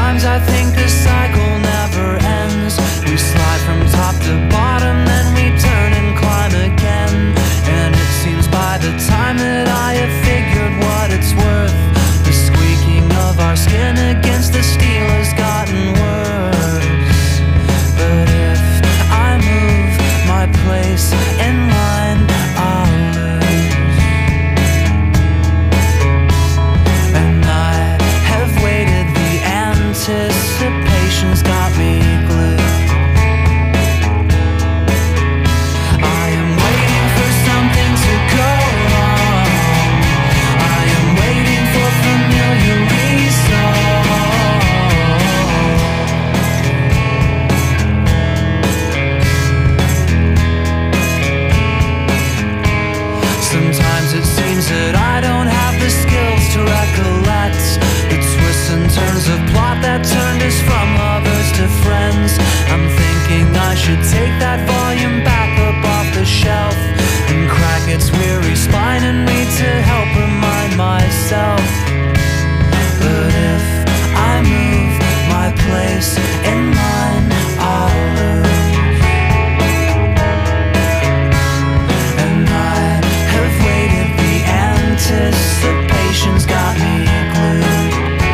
Sometimes I think the cycle never ends. We slide from top to bottom, then we turn and climb again. And it seems by the time that I have figured what it's worth, the squeaking of our skin against the steel has gotten worse. But if I move my place in line, I'll lose. And I have waited, the anticipation's got me glued. I am waiting for something to go wrong. I am waiting for familiar reason. Sometimes it seems that I don't have the skills to recollect the twists and turns of plot that turned us from lovers to friends. I'm thinking I should take that volume back up off the shelf and crack its weary spine and read to help remind myself. But if I move my place in line, I'll lose. And I have waited, the anticipation's got me glued.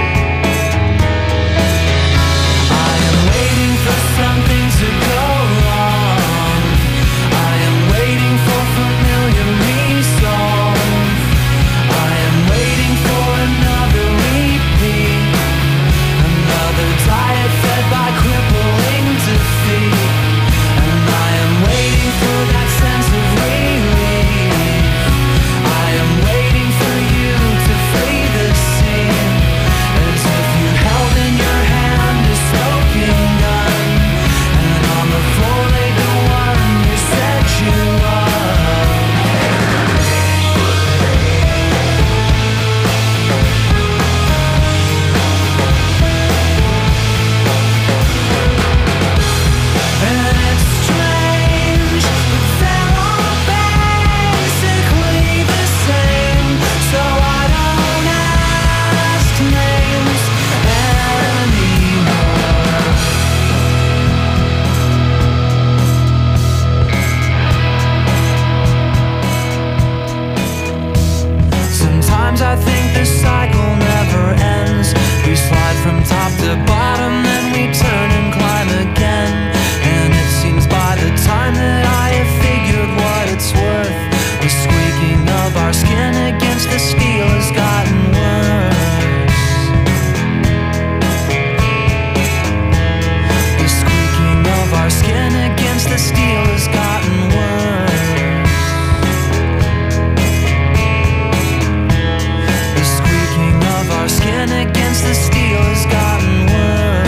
I am waiting for something to go wrong. I am waiting for familiar resolve. I am waiting for another repeat, another diet fed by crippling defeat. And I am waiting for that sense of relief. I am waiting for you to flee the scene, as if you held in your hand a smoking gun, and on the floor lay the one you said you loved. And it's strange, but they're all basically the same, so I don't ask names anymore. Sometimes I think the cycle never ends. We slide from top to bottom, then we turn and climb again. And it seems by the time that I have figured what it's worth, the squeaking of our skin against the steel has gotten worse. The squeaking of our skin against the steel has gotten worse. The squeaking of our skin against the steel has gotten worse.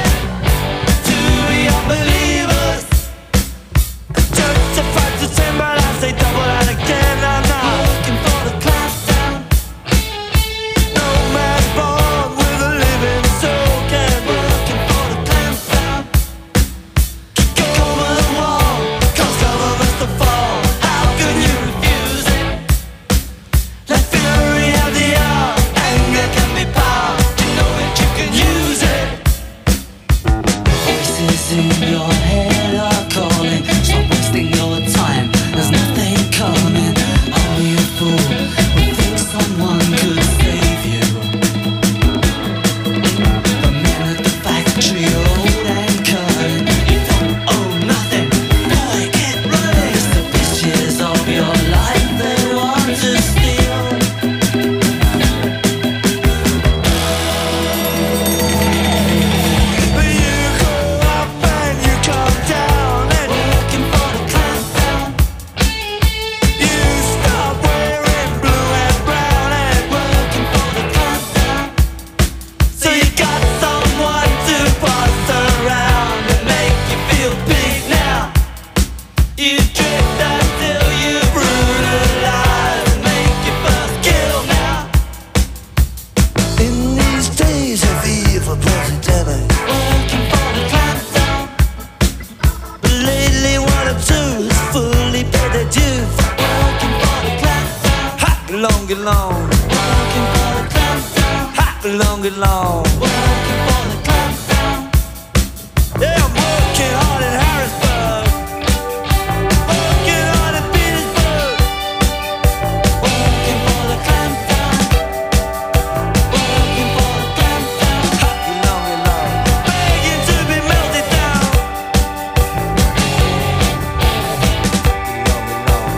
September Long and long, working for the clampdown. Ha! Long and long, working for the clampdown. Yeah, I'm working hard in Harrisburg, working hard in Petersburg, working for the clampdown, working for the clampdown. Ha! Long and long, begging to be melted down. Long and long.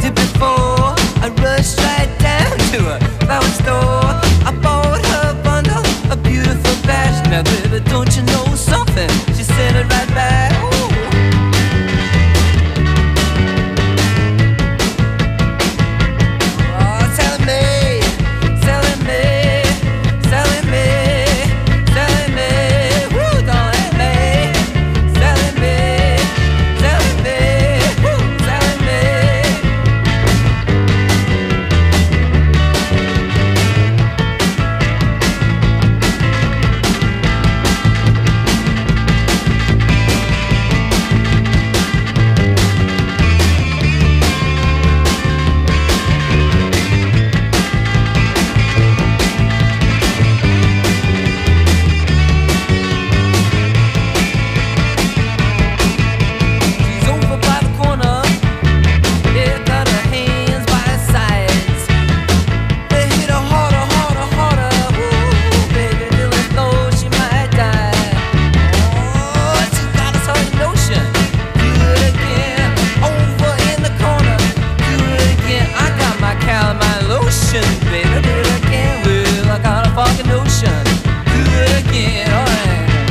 it before. I rushed right down to a flower store. I bought her a bundle, a beautiful batch. Now baby, don't you know something? She sent it right back. Ooh. Oh, telling me, selling me, selling me, selling me. Woo, don't let me, selling me, selling me, woo, selling me. She's over by the corner. Yeah, got her hands by her sides. They hit her harder, harder, harder. Ooh, baby, till as though she might die. Oh, she's got a certain notion. Do it again. Over in the corner. Do it again. I got my calamine lotion, baby. Do it again. Well, I got a fucking notion. Do it again. All right.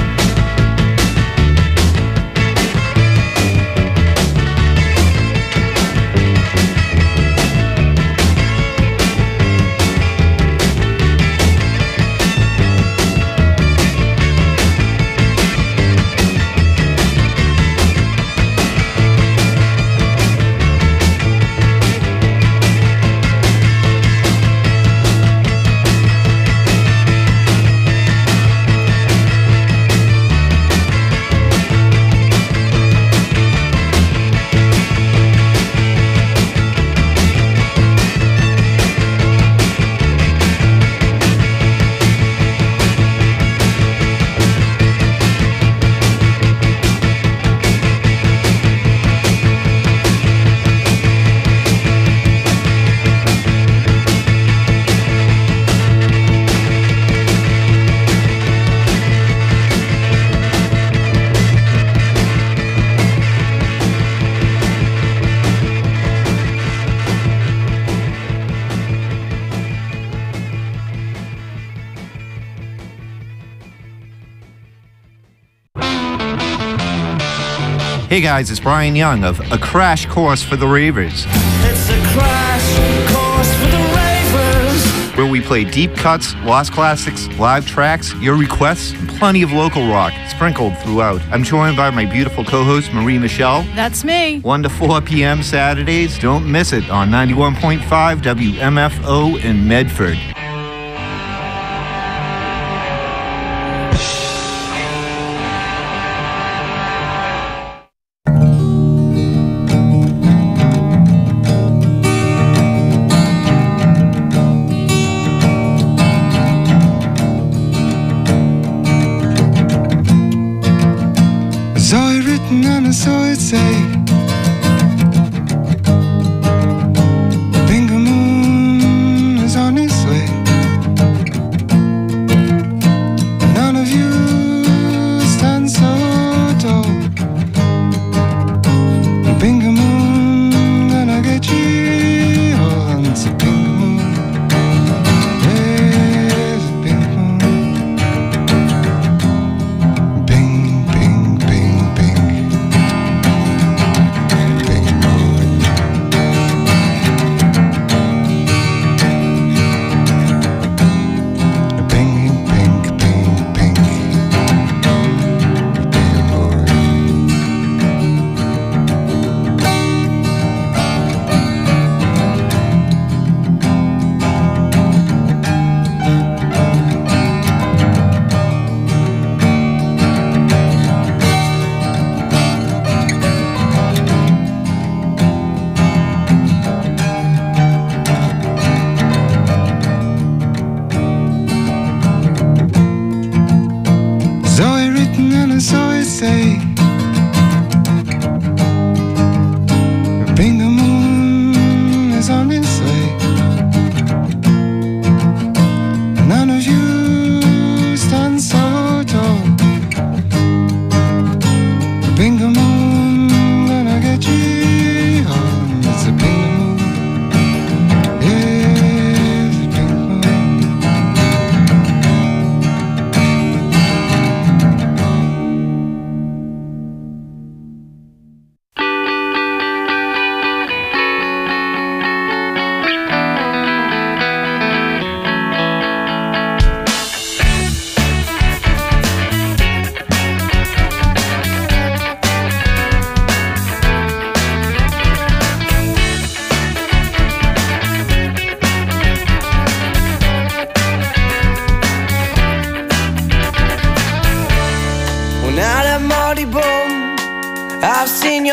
Hey guys, it's Brian Young of A Crash Course for the Ravers, It's a crash course for the ravers. where we play deep cuts, lost classics, live tracks, your requests, and plenty of local rock sprinkled throughout. I'm joined by my beautiful co-host Marie Michelle. That's me. 1 to 4 p.m. Saturdays. Don't miss it on 91.5 WMFO in Medford. I saw it written and I saw it say, the Bingo Moon is on its way.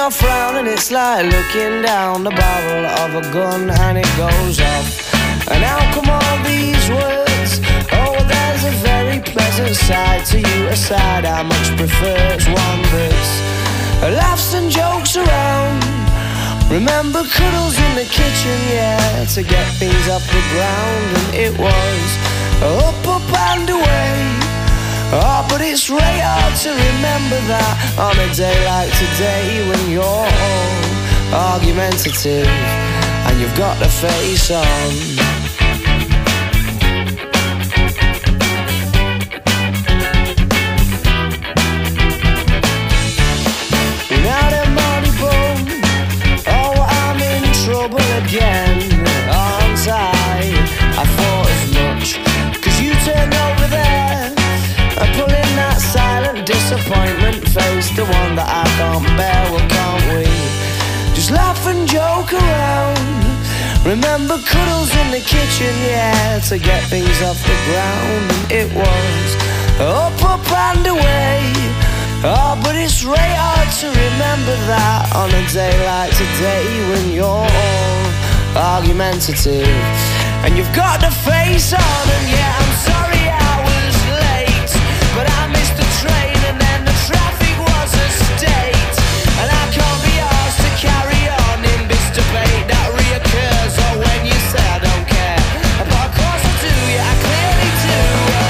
I frown and it's like looking down the barrel of a gun and it goes off. And how come all these words? Oh, there's a very pleasant side to you, a side I much prefer. It's one that's laughs and jokes around. Remember cuddles in the kitchen, yeah, to get things off the ground. And it was up, up and away. Oh, but it's really hard to remember that on a day like today, when you're all argumentative and you've got the face on. Now the money bone, oh, I'm in trouble again, aren't I thought as much, 'cause you turned over there and pulling that silent disappointment face, the one that I can't bear. Well, can't we just laugh and joke around? Remember cuddles in the kitchen, yeah, to get things off the ground. And it was up, up and away. Oh, but it's really hard to remember that on a day like today, when you're all argumentative and you've got the face on. And yeah, I'm sorry I was late, but I missed the train and then the traffic was a state. And I can't be asked to carry on in this debate that reoccurs. Or when you say I don't care, but of course I do, yeah, I clearly do.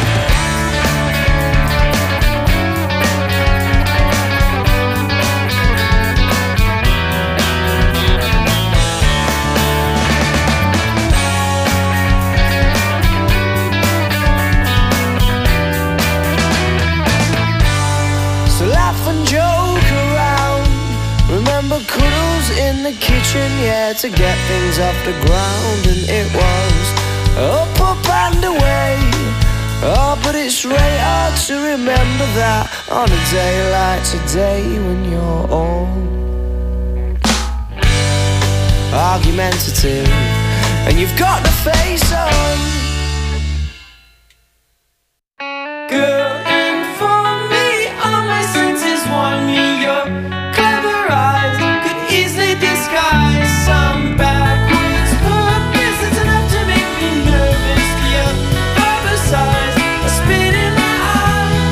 Cuddles in the kitchen, yeah, to get things off the ground. And it was up, up and away. Oh, but it's really hard to remember that on a day like today, when you're all argumentative and you've got the face on. Girl, and for me, all my senses want me. Your clever eyes could easily disguise some backwards purpose. It's enough to make me nervous. Your rubber size, a spit in my eye.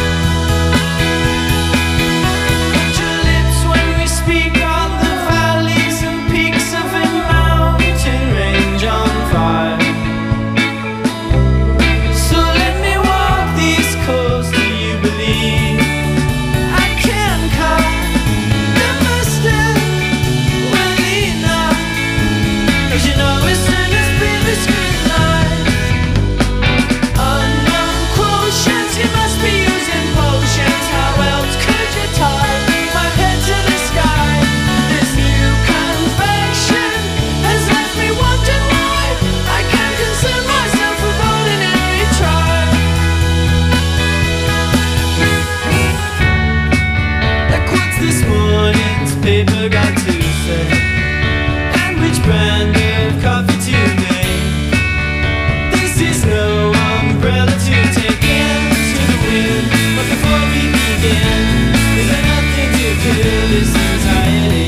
Your lips when we speak on the valleys and peaks of a mountain range on fire. So let me walk these coasts. Do you believe I can cut the mustard well enough? 'Cause you know as soon as baby screen light, unknown quotients, you must be using potions. How else could you tie my head to the sky? This new confection has left me wondering why I can't concern myself with ordinary try. Like what's this morning's paper got to say? And which brand of coffee today? This is no umbrella to take into the wind. But before we begin, is there nothing to kill this anxiety?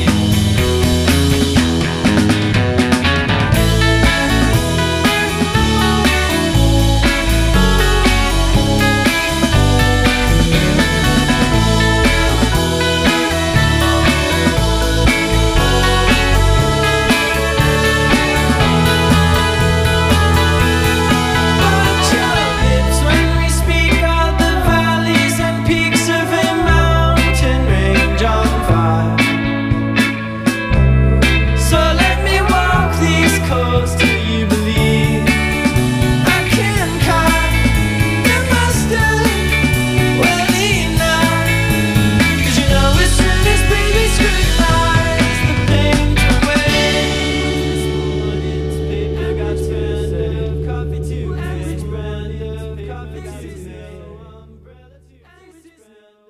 But your lips when we speak of the valleys and peaks of a mountain range on fire. So let me walk these coasts. Do you believe I can cut the mustard well enough? 'Cause you know as soon as baby scrutinize the paint away, this morning's paper got brand of coffee to which brand of coffee to umbrella to which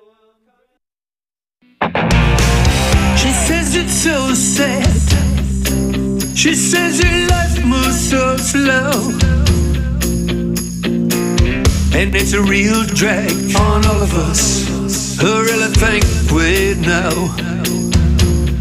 brand. She says it's so sad. She says her life moves so slow, and it's a real drag on all of us who really think we know.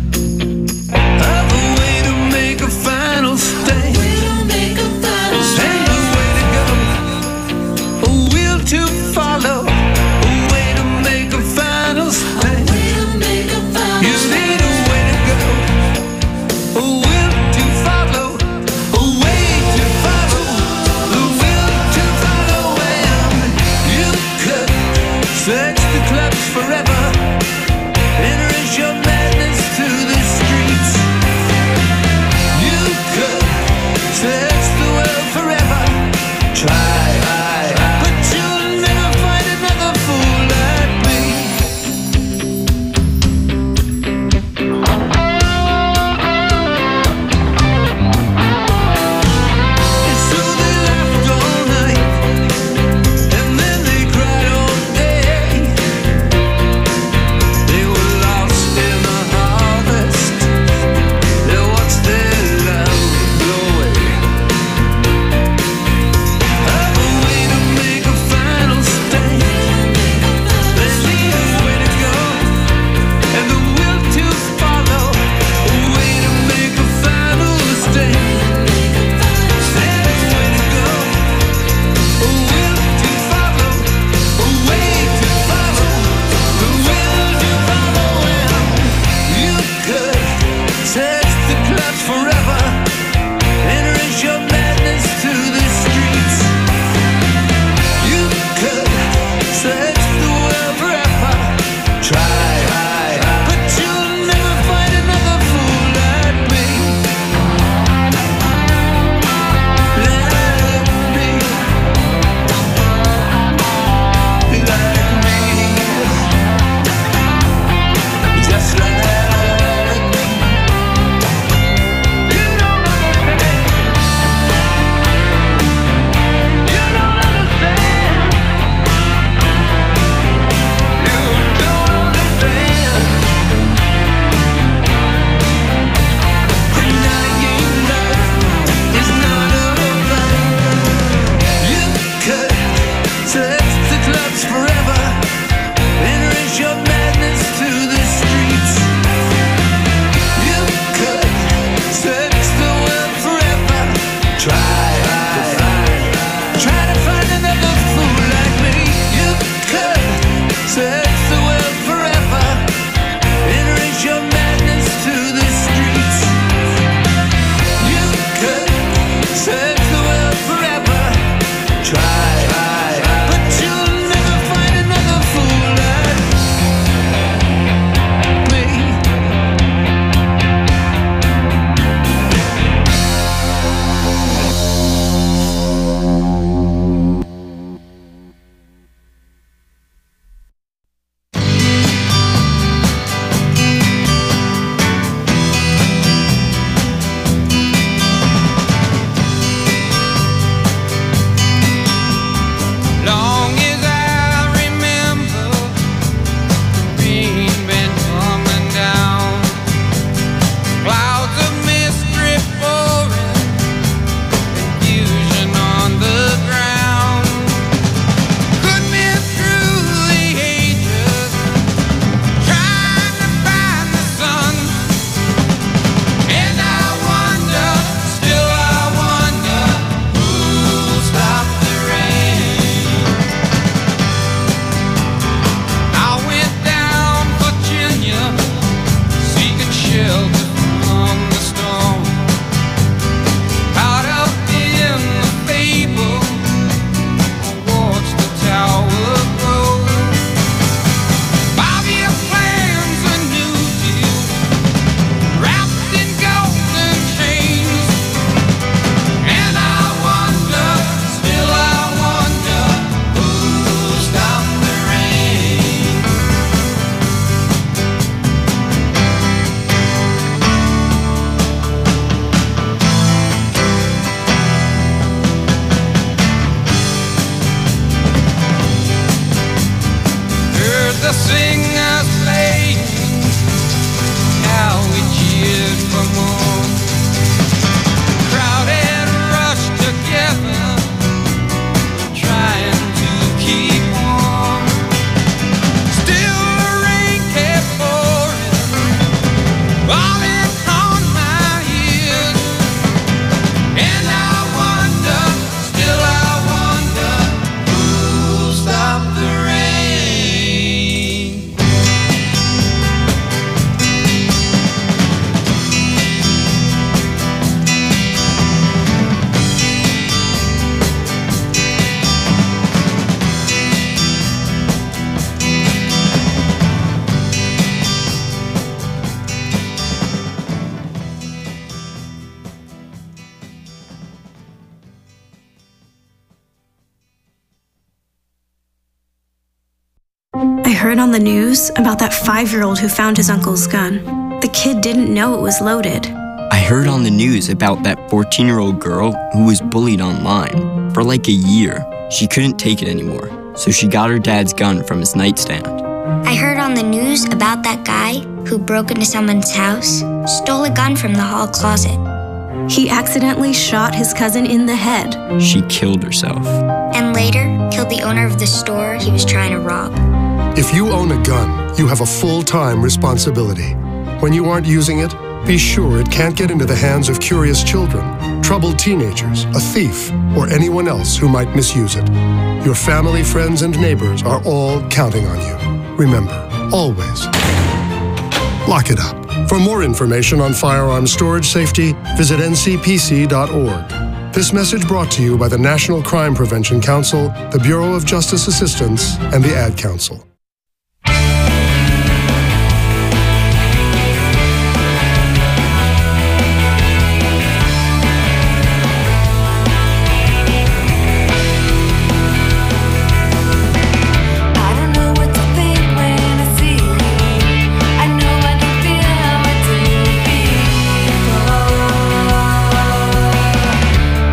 heard on the news about that 5-year-old who found his uncle's gun. The kid didn't know it was loaded. I heard on the news about that 14-year-old girl who was bullied online for like a year. She couldn't take it anymore, so she got her dad's gun from his nightstand. I heard on the news about that guy who broke into someone's house, stole a gun from the hall closet. He accidentally shot his cousin in the head. She killed herself. And later, killed the owner of the store he was trying to rob. If you own a gun, you have a full-time responsibility. When you aren't using it, be sure it can't get into the hands of curious children, troubled teenagers, a thief, or anyone else who might misuse it. Your family, friends, and neighbors are all counting on you. Remember, always, lock it up. For more information on firearms storage safety, visit ncpc.org. This message brought to you by the National Crime Prevention Council, the Bureau of Justice Assistance, and the Ad Council.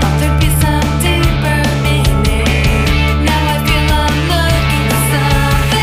Now I feel I'm looking for something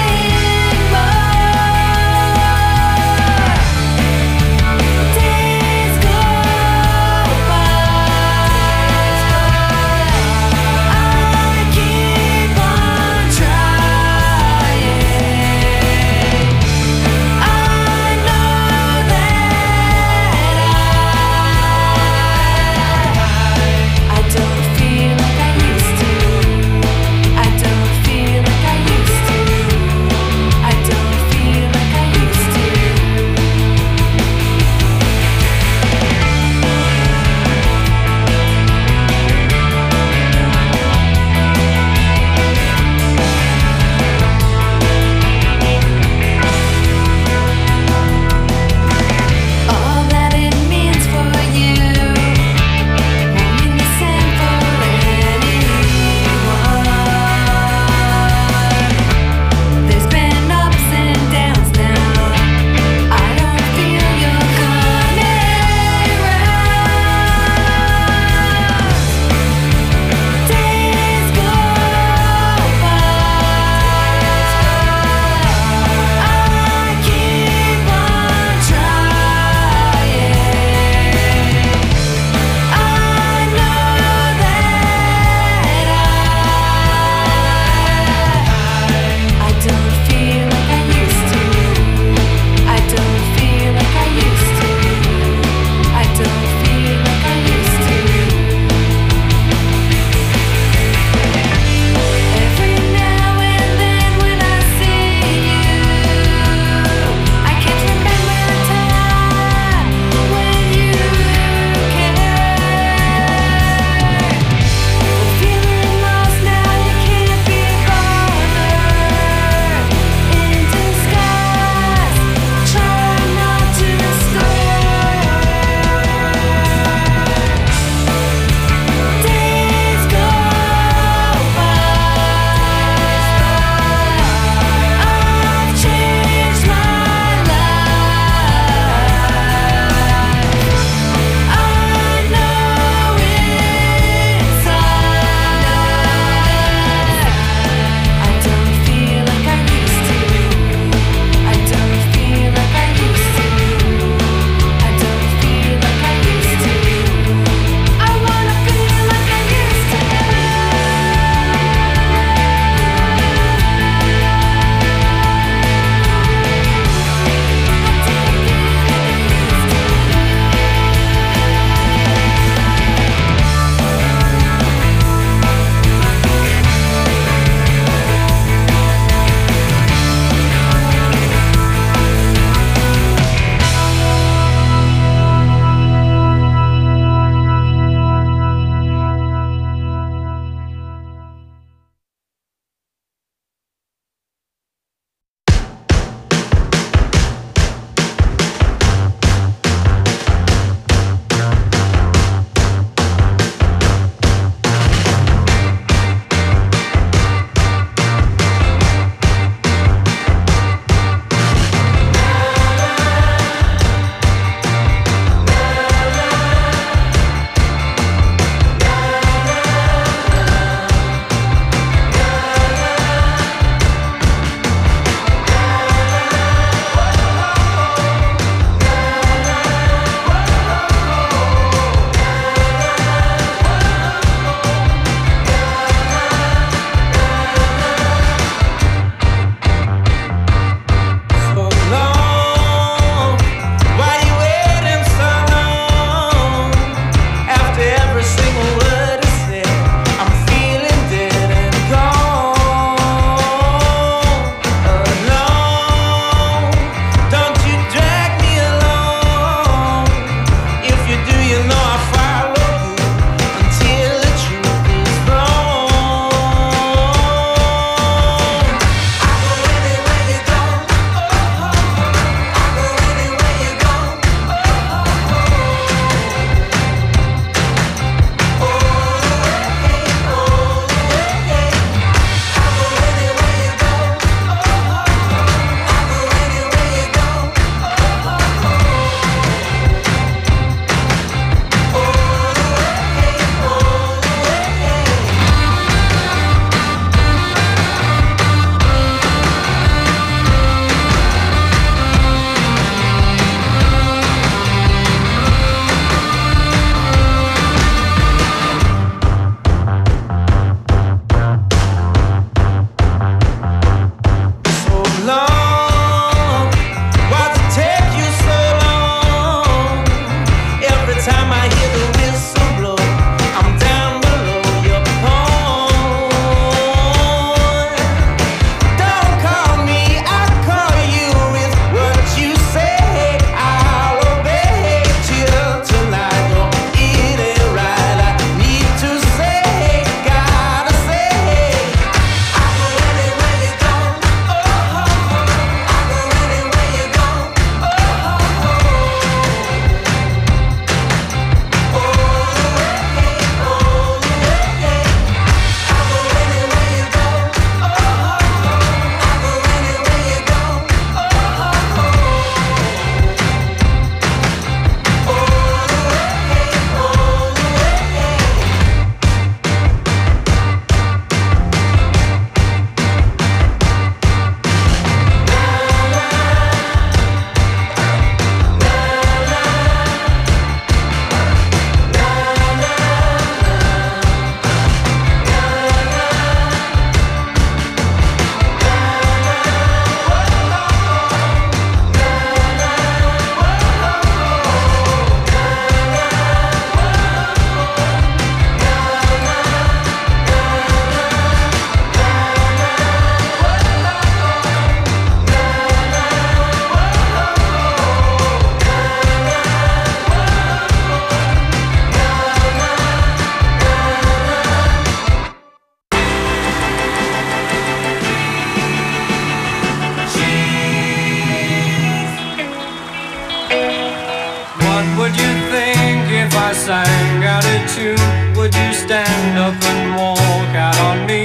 out of tune, would you stand up and walk out on me?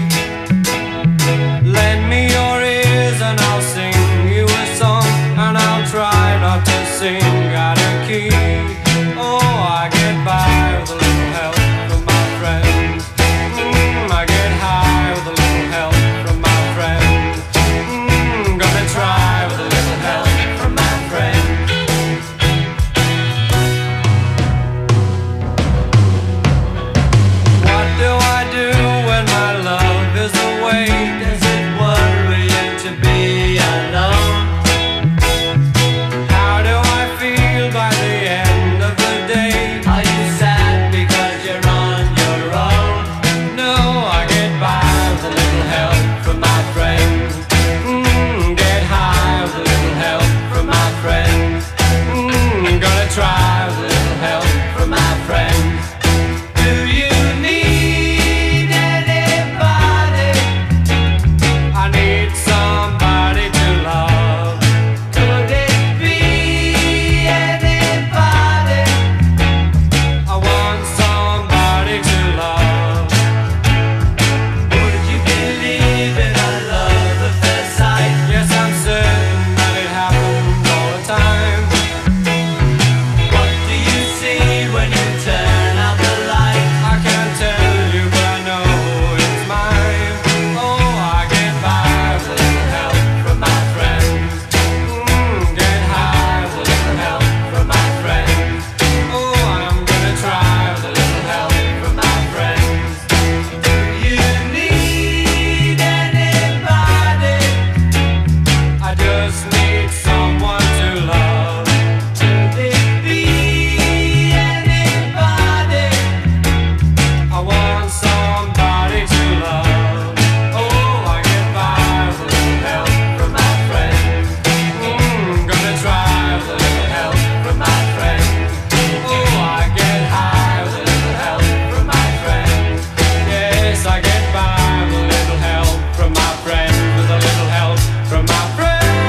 Lend me your ears and I'll sing you a song, and I'll try not to sing out of key. Oh, I get by with a little help from my friends. I get high with a little help from my friends. Gonna try with a little help from my friends. What do I do when my love is away? Does it worry you to be alone? How do I feel by the end of the day? Are you sad because you're on your own? No, I get by with a little help from my friends. Get high with a little help from my friends. Gonna try with a little help from my friends. Do you need anybody? I need somebody to love. Could it be anybody? I want somebody to love. Would you believe in a love at first sight? Yes, I'm certain that it happens all the time. What do you see when you turn out the light? I can't tell you, but I know it's mine. Oh, I get by with a little help from my friends. Get high with a little help from my friends. Oh, I'm gonna try with a little help from my friends. Do you need anybody? I just need someone to love. Could it be anybody? I want somebody to love. Oh, I get by with a little help from my friends. Gonna try with a little help from my friends. Oh, I get high with a little help from my friends. Yes, I get by with a little help from my friends. With a little help from my friends.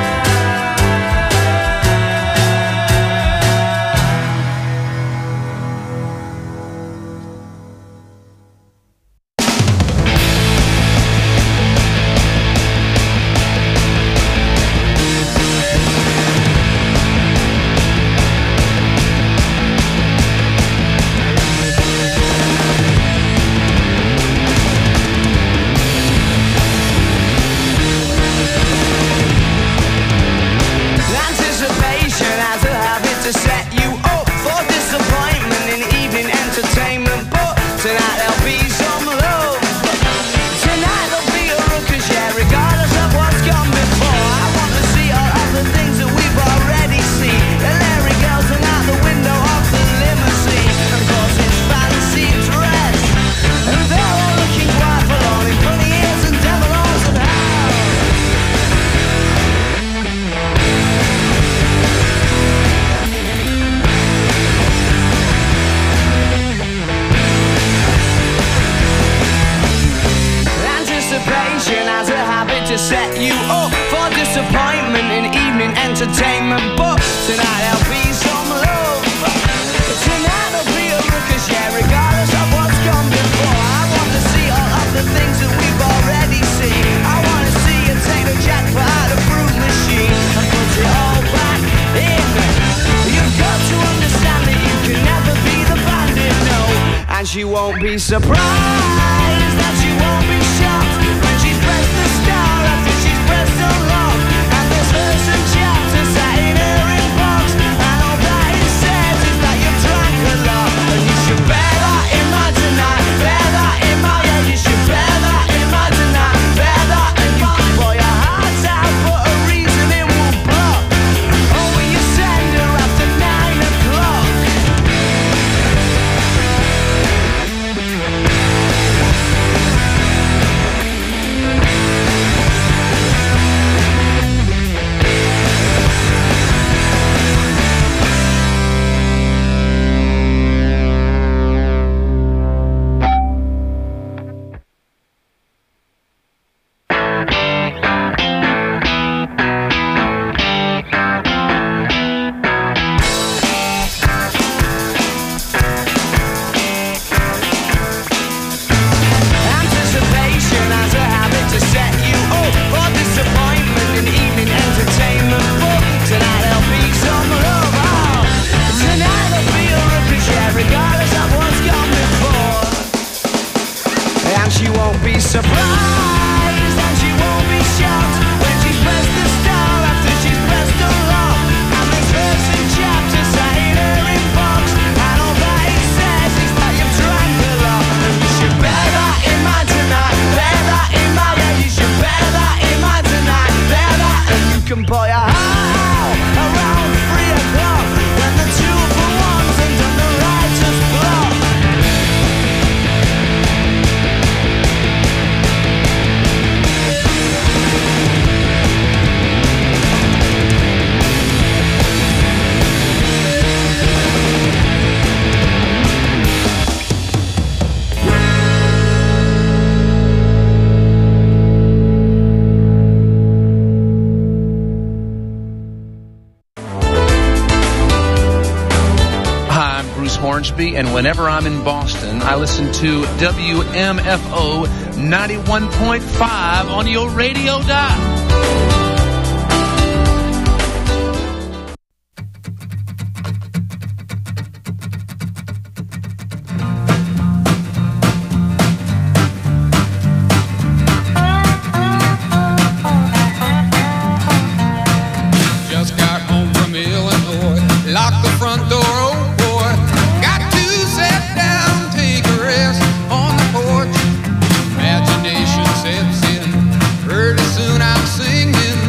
Anticipation has a habit to set you up for disappointment in evening entertainment. But tonight there'll be some love. Tonight there'll be a ruckus, yeah, regardless of what's gone before. I want to see all of the things that we've already seen. The Larry girls hung out the window of the limousine. Of course it's fancy dress, and they're all looking quite forlorn in funny ears and devil horns and hell. Anticipation has a habit to set you up for disappointment in evening entertainment. But tonight there'll be some love. Tonight there'll be a ruckus, yeah, regardless of what's gone before. I want to see all of the things that we've already seen. I want to see you take the jackpot out of fruit machine and put it all back in. You've got to understand that you can never be the bandit, no. And she won't be surprised that she won't be shocked when she's pressed the star after she's pressed so long. And there's verse and chapter sat in her inbox, and all that it says is that you've drank a lot. And you should bear that in mind tonight. Bear that in mind, yeah, you should bear that in mind tonight. Bear that in mind, for your heart's out, but a reason it won't block. Oh, will you send her after 9 o'clock? won't be surprised and she won't be shocked when she's pressed the star after she's pressed the lock. And this verse and chapter sat in her inbox, and all that it says is that you've drank a lot. And you should bear that in mind tonight, bear that in mind, yeah, you should bear that in mind tonight, bear that. And you can buy a house around 3 o'clock when the 2-for-1's and done the writer's block. Hornsby, and whenever I'm in Boston, I listen to WMFO 91.5 on your radio dial. Just got home from Illinois, locked the front door. Imagination sets in. Pretty soon I'm singing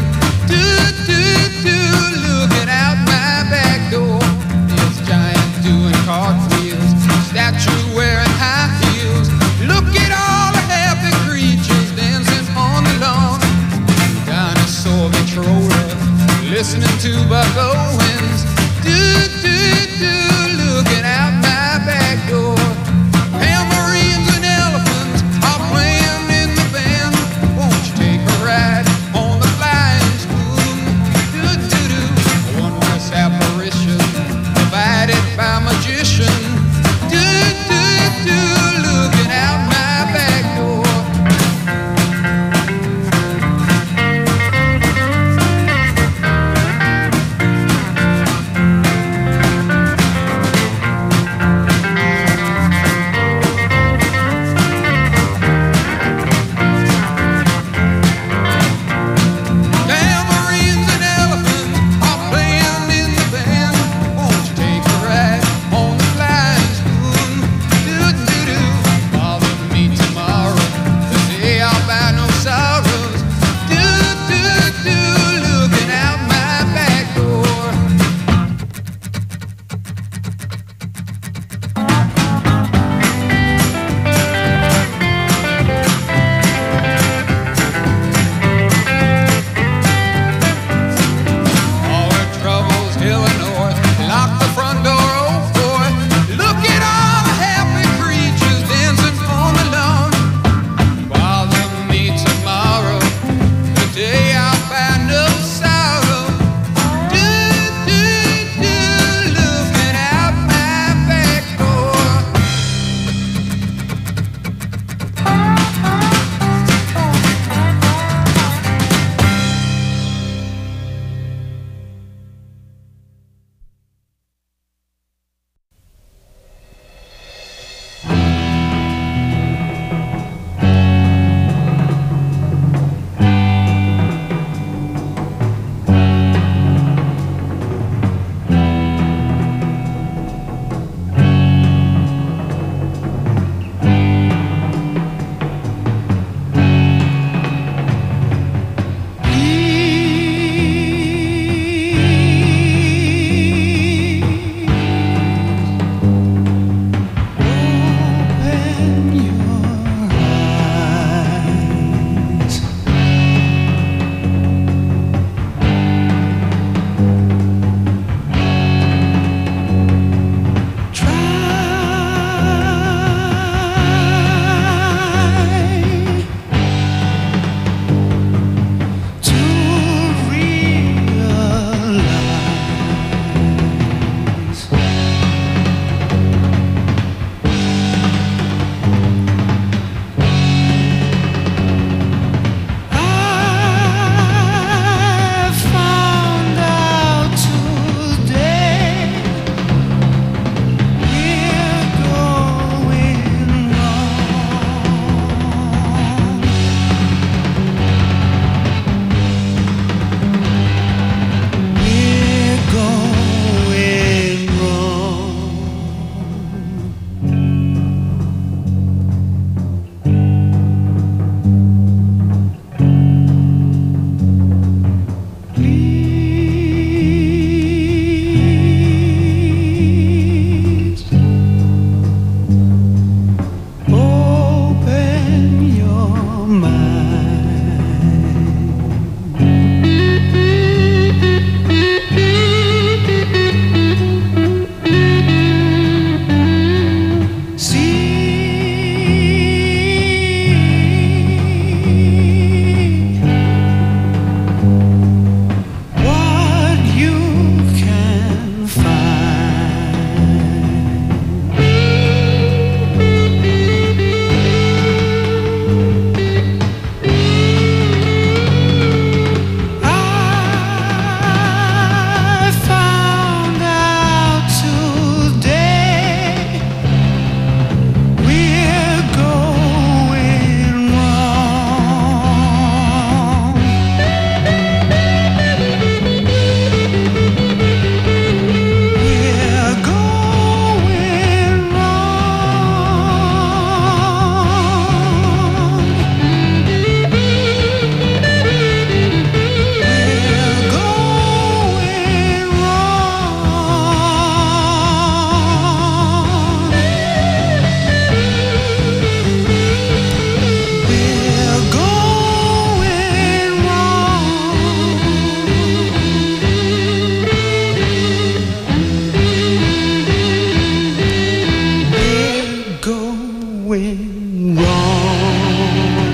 going wrong.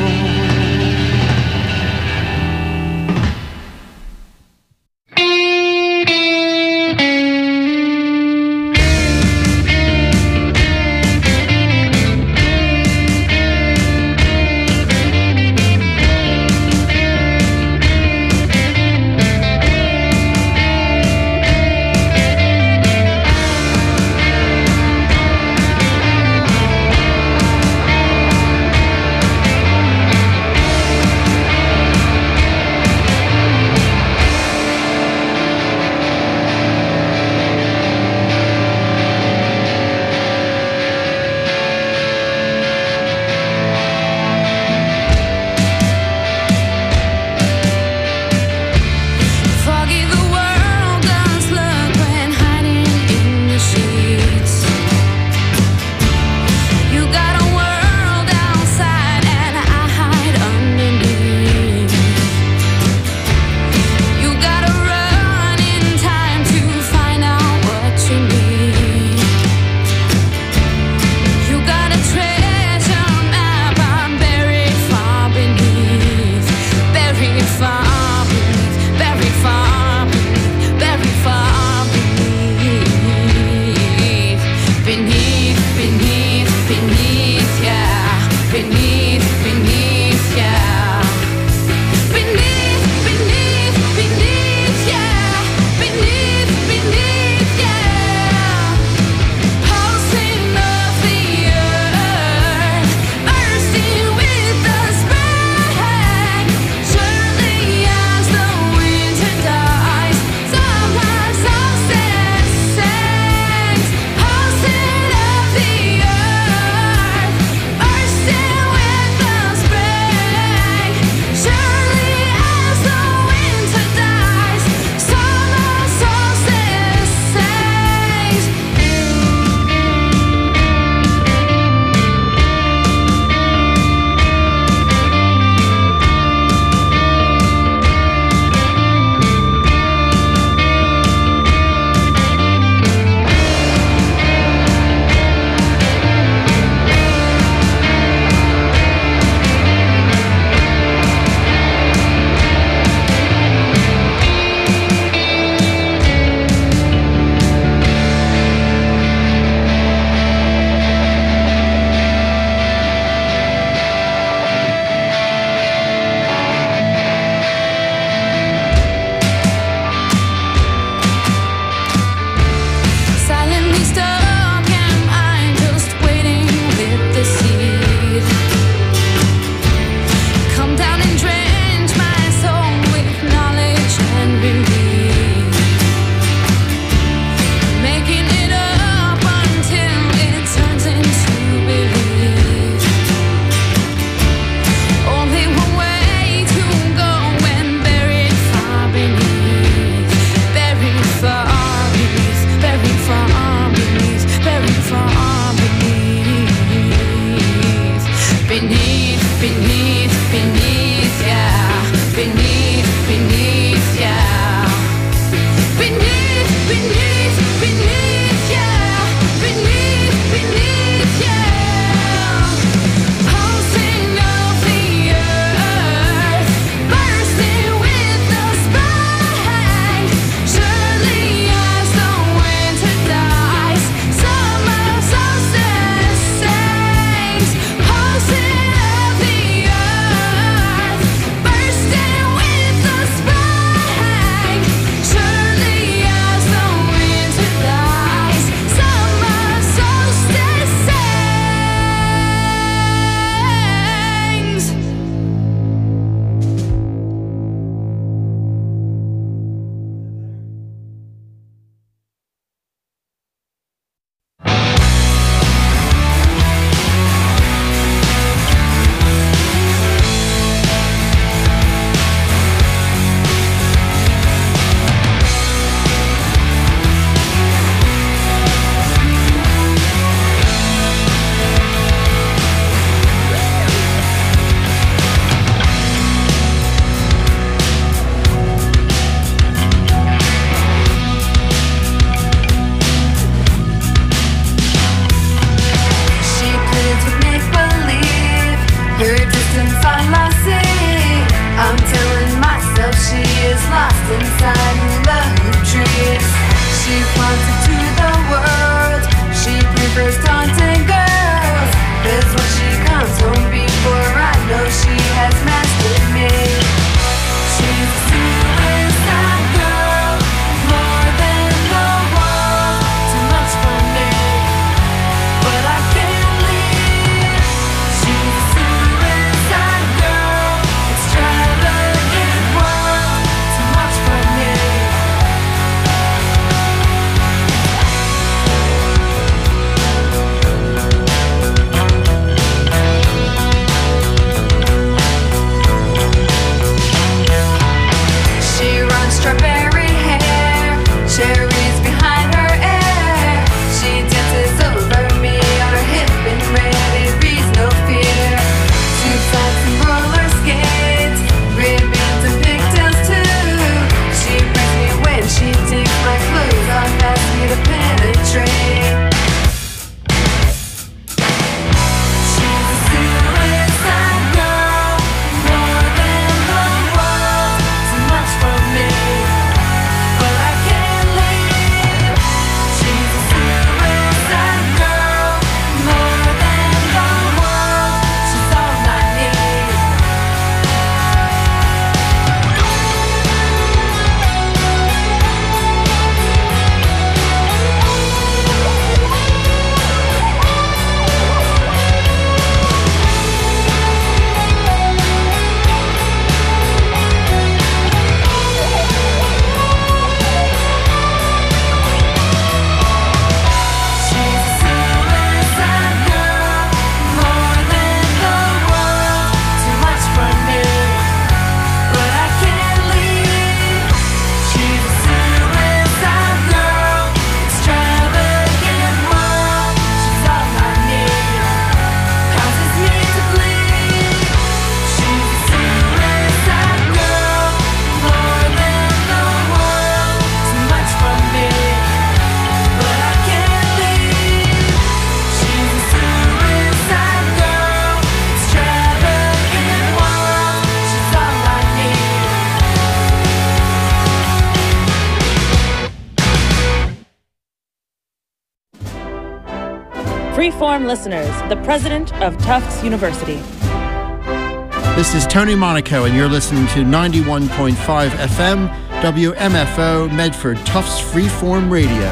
Freeform listeners, the president of Tufts University. This is Tony Monaco, and you're listening to 91.5 FM, WMFO, Medford, Tufts Freeform Radio.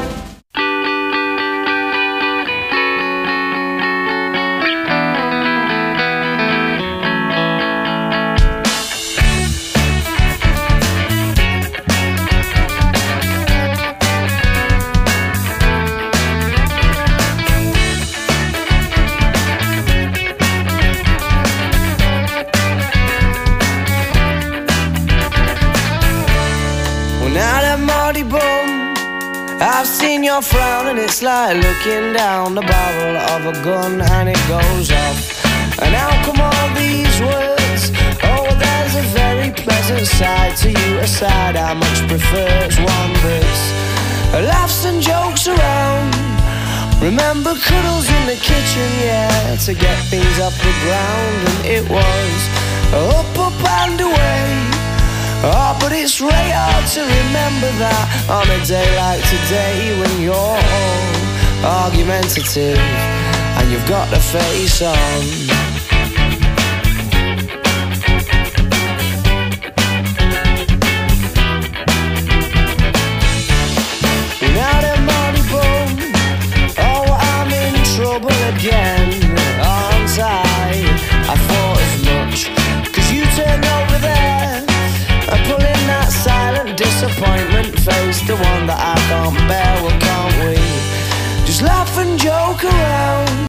I've seen your frown and it's like looking down the barrel of a gun and it goes off. And how come all these words? Oh, there's a very pleasant side to you, a side I much prefer. It's one that's laughs and jokes around. Remember cuddles in the kitchen, yeah, to get things off the ground. And it was up, up and away. Oh, but it's really hard to remember that on a day like today when you're all argumentative and you've got the face on. Now them money bum, oh, I'm in trouble again, aren't I? I thought as much, 'cause you turned over there and pulling that silent disappointment face, the one that I can't bear. Well, can't we just laugh and joke around?